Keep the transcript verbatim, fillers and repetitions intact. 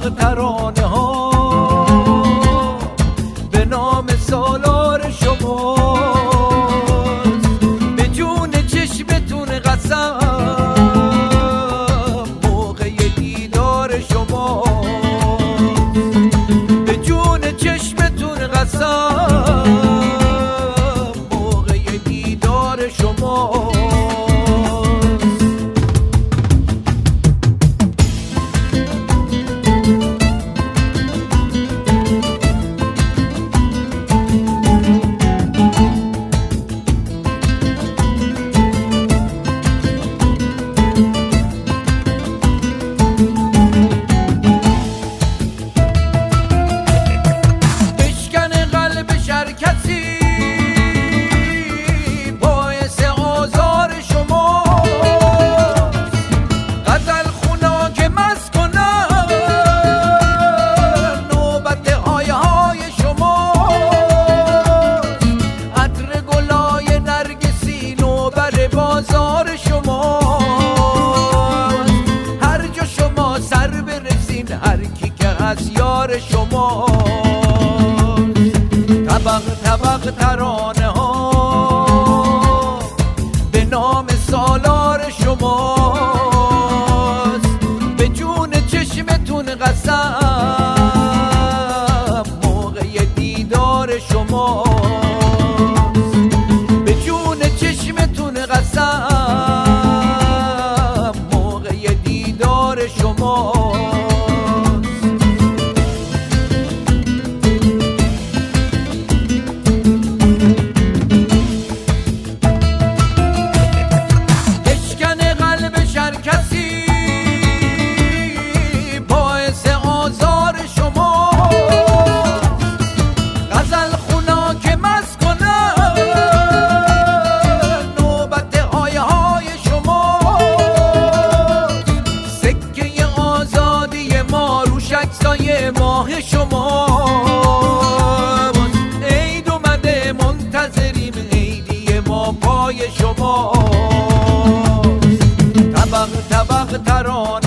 طبق ترانه ها به نام سالار شماست. به جون چشمتون قسم موقع دیدار شماست. به جون چشمتون قسم موقع دیدار شماست. بازار شما هر جا شما سر برسین، هر کی که از یار شما. طبق طبق ترانه ها به نام سالار شماست. به جون چشمتون قسم موقع دیدار شما. قسم موقع دیدار شما. اشکن قلب شر کسی باعث آزار شما. غزل خونا که مست عکسای ماه شما. عید اومده منتظریم، عیدی ما پای شما. طبق طبق ترانه